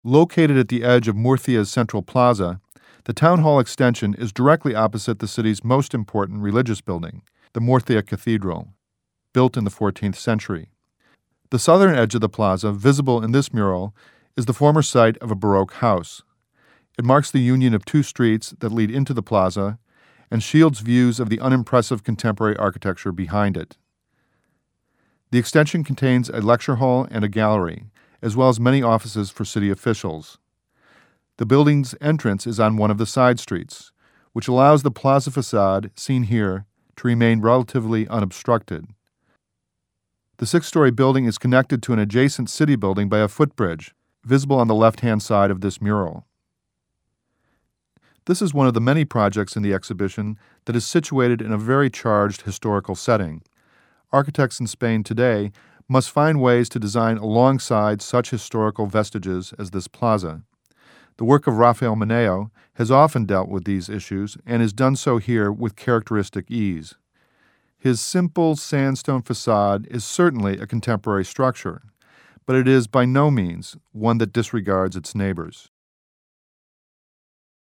Located at the edge of Murcia's central plaza, the town hall extension is directly opposite the city's most important religious building, the Murcia Cathedral, built in the 14th century. The southern edge of the plaza, visible in this mural, is the former site of a Baroque house. It marks the union of two streets that lead into the plaza and shields views of the unimpressive contemporary architecture behind it. The extension contains a lecture hall and a gallery, as well as many offices for city officials. The building's entrance is on one of the side streets, which allows the plaza facade, seen here, to remain relatively unobstructed. The six-story building is connected to an adjacent city building by a footbridge, visible on the left-hand side of this mural. This is one of the many projects in the exhibition that is situated in a very charged historical setting. Architects in Spain today must find ways to design alongside such historical vestiges as this plaza. The work of Rafael Moneo has often dealt with these issues and has done so here with characteristic ease. His simple sandstone facade is certainly a contemporary structure, but it is by no means one that disregards its neighbors.